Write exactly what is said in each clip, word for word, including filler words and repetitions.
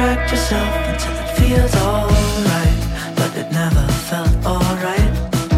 distract yourself until it feels alright, but it never felt alright.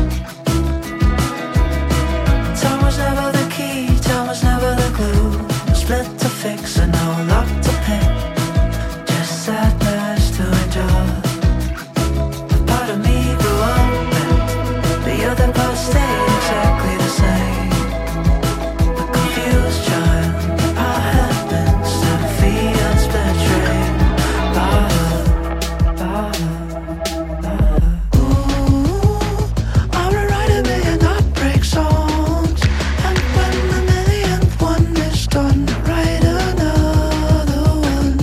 Time was never the key, time was never the glue. No split to fix and no lock to pick, just sadness to endure. A part of me grew up and the other part stayed exactly the same. A confused child, our heavens and feels betrayed by her, by her, by her. Ooh, I rewrite a million heartbreak songs, and when the millionth one is done, write another one.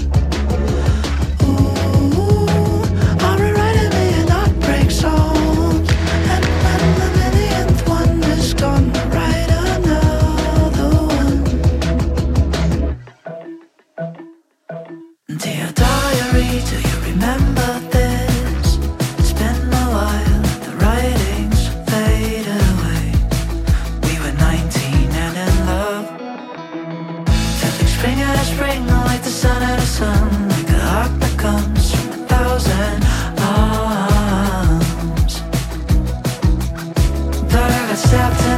Ooh, I rewrite a million heartbreak songs, and when the millionth one is done, write another one. Dear diary, do you remember this? It's been a while, the writings faded away. We were nineteen and in love. Felt like spring at a spring, like the sun at a sun, like a heart that comes from a thousand arms. But I got stabbed